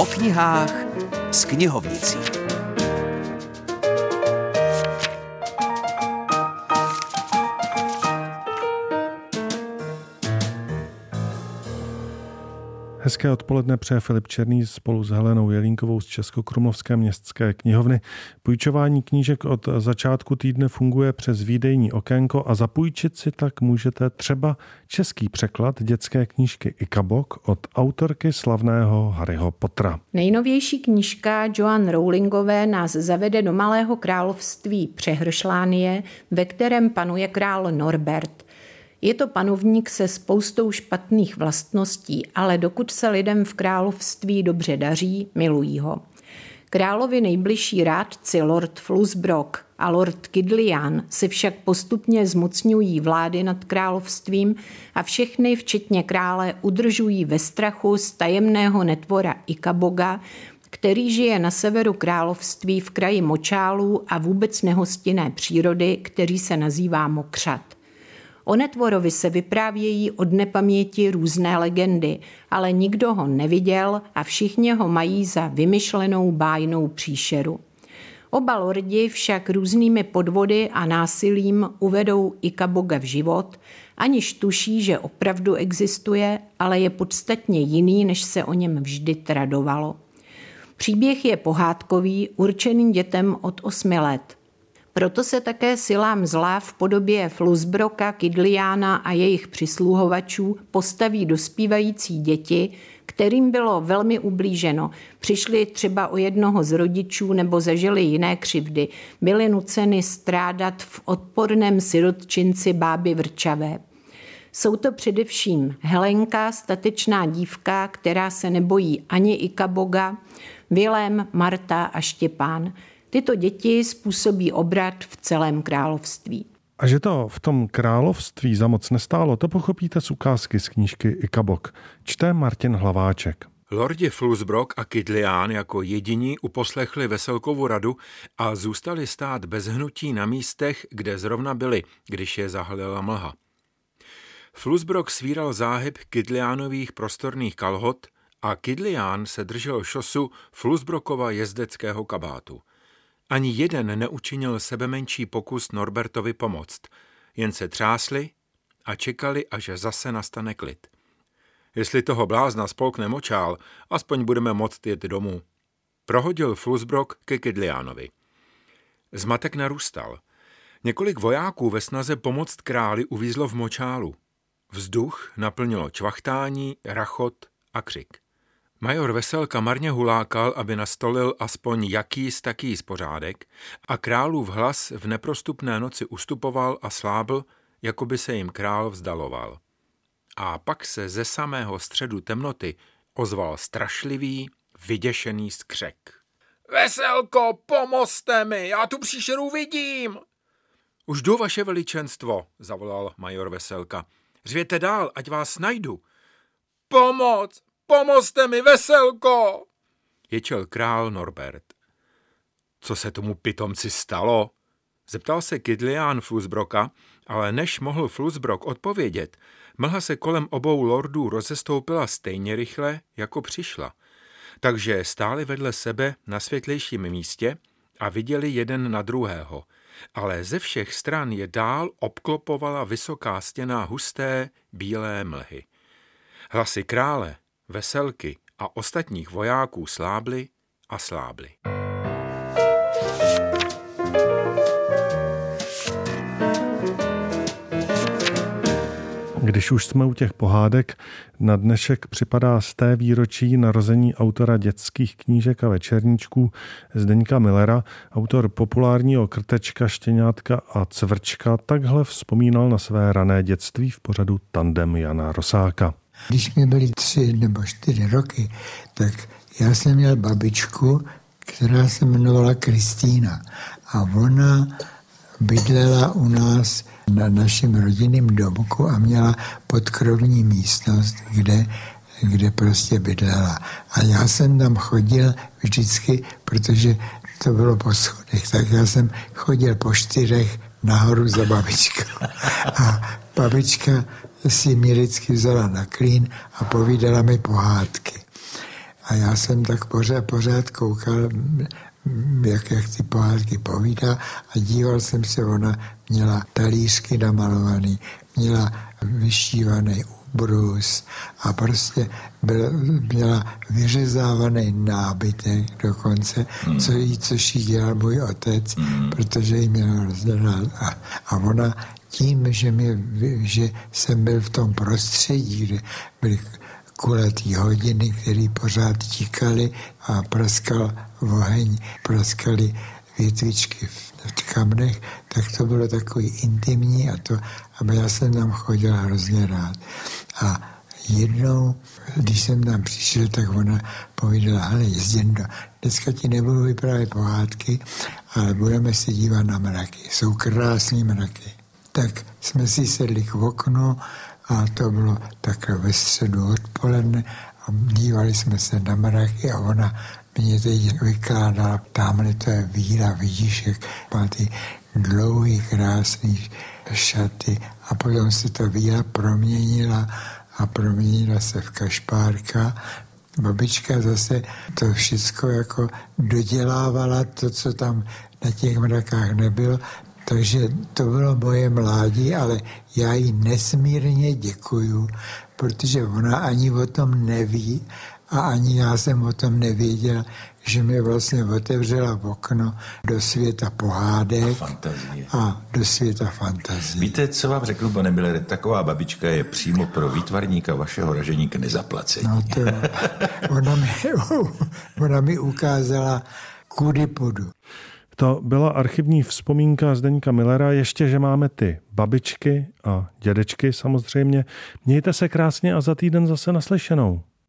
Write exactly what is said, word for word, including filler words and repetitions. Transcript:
knihách s knihovnicí. Hezké odpoledne přeje Filip Černý spolu s Helenou Jelínkovou z Českokrumlovské městské knihovny. Půjčování knížek od začátku týdne funguje přes výdejní okénko a zapůjčit si tak můžete třeba český překlad dětské knížky Ikabok od autorky slavného Harryho Pottera. Nejnovější knížka Joanne Rowlingové nás zavede do malého království Přehršlánie, ve kterém panuje král Norbert. Je to panovník se spoustou špatných vlastností, ale dokud se lidem v království dobře daří, milují ho. Královi nejbližší rádci Lord Flusbrook a Lord Kidlian se však postupně zmocňují vlády nad královstvím a všechny, včetně krále, udržují ve strachu z tajemného netvora Ikaboga, který žije na severu království v kraji močálů a vůbec nehostinné přírody, který se nazývá Mokřat. O netvorovi se vyprávějí od nepaměti různé legendy, ale nikdo ho neviděl a všichni ho mají za vymyšlenou bájnou příšeru. Oba lordi však různými podvody a násilím uvedou Ikaboga v život, aniž tuší, že opravdu existuje, ale je podstatně jiný, než se o něm vždy tradovalo. Příběh je pohádkový, určený dětem od osmi let. Proto se také silám zla v podobě Flusbrooka, Kidliana a jejich přisluhovačů postaví dospívající děti, kterým bylo velmi ublíženo. Přišli třeba o jednoho z rodičů nebo zažili jiné křivdy. Byli nuceni strádat v odporném sirotčinci báby Vrčavé. Jsou to především Helenka, statečná dívka, která se nebojí ani Ikaboga, Vilém, Marta a Štěpán. Tyto děti způsobí obrat v celém království. A že to v tom království za moc nestálo, to pochopíte z ukázky z knížky Ikabok. Čte Martin Hlaváček. Lordi Flusbrook a Kidlian jako jediní uposlechli Veselkovu radu a zůstali stát bez hnutí na místech, kde zrovna byli, když je zahalila mlha. Flusbrook svíral záhyb Kidlianových prostorných kalhot a Kidlian se držel šosu Flusbrookova jezdeckého kabátu. Ani jeden neučinil sebemenší pokus Norbertovi pomoct, jen se třásli a čekali, až zase nastane klid. Jestli toho blázna spolkne močál, aspoň budeme moct jet domů. Prohodil Flusbrook ke Kidlianovi. Zmatek narůstal. Několik vojáků ve snaze pomoct králi uvízlo v močálu. Vzduch naplnilo čvachtání, rachot a křik. Major Veselka marně hulákal, aby nastolil aspoň jakýs takýs pořádek a králův hlas v neprostupné noci ustupoval a slábl, jako by se jim král vzdaloval. A pak se ze samého středu temnoty ozval strašlivý, vyděšený skřek. Veselko, pomozte mi, já tu příšeru vidím! Už jdu, vaše veličenstvo, zavolal major Veselka. Řvěte dál, ať vás najdu. Pomoc! Pomozte mi, Veselko! Ječel král Norbert. Co se tomu pitomci stalo? Zeptal se Kidlian Flusbrooka, ale než mohl Flusbrook odpovědět, mlha se kolem obou lordů rozestoupila stejně rychle, jako přišla. Takže stáli vedle sebe na světlejším místě a viděli jeden na druhého, ale ze všech stran je dál obklopovala vysoká stěna husté, bílé mlhy. Hlasy krále, Veselky a ostatních vojáků slábly a slábly. Když už jsme u těch pohádek, na dnešek připadá z té výročí narození autora dětských knížek a večerníčků Zdeňka Millera. Autor populárního Krtečka, Štěňátka a Cvrčka takhle vzpomínal na své rané dětství v pořadu Tandem Jana Rosáka. Když mi byly tři nebo čtyři roky, tak já jsem měl babičku, která se jmenovala Kristýna. A ona bydlela u nás na našem rodinném domku a měla podkrovní místnost, kde, kde prostě bydlela. A já jsem tam chodil vždycky, protože to bylo po schodech, tak já jsem chodil po čtyřech nahoru za babičkou. A babička si mě vždycky vzala na klín a povídala mi pohádky. A já jsem tak pořád, pořád koukal, jak, jak ty pohádky povídá a díval jsem se, ona měla talířky namalovaný, měla vyšívaný úbrus a prostě byl, měla vyřezávaný nábytek dokonce, mm. co jí, což jí dělal můj otec, mm. protože jí měl hrozně rád. A, a ona tím, že, mě, že jsem byl v tom prostředí, kde byly kulatý hodiny, které pořád tíkaly a praskal oheň, praskaly větvičky v kamnech, tak to bylo takový intimní a to, aby já jsem tam chodil hrozně rád. A jednou, když jsem tam přišel, tak ona povídala, hele, Jezděndo, dneska ti nebudu vyprávět pohádky, ale budeme se dívat na mraky. Jsou krásný mraky. Tak jsme si sedli k oknu a to bylo takhle ve středu odpoledne a dívali jsme se na mraky a ona mě teď vykládala, tamhle to je víra, vidíš, jak má ty dlouhý, krásný šaty a potom se ta víra proměnila a proměnila se v kašpárka. Babička zase to všechno jako dodělávala, to, co tam na těch mrakách nebylo. Takže to bylo moje mládí, ale já jí nesmírně děkuju, protože ona ani o tom neví a ani já jsem o tom nevěděl, že mi vlastně otevřela okno do světa pohádek a, a do světa fantazie. Víte, co vám řeknu, pane Millere, taková babička je přímo pro výtvarníka vašeho ražení k nezaplacení. No to, ona, mi, ona mi ukázala, kudy půjdu. To byla archivní vzpomínka Zdeňka Millera, ještě, že máme ty babičky a dědečky samozřejmě. Mějte se krásně a za týden zase naslyšenou.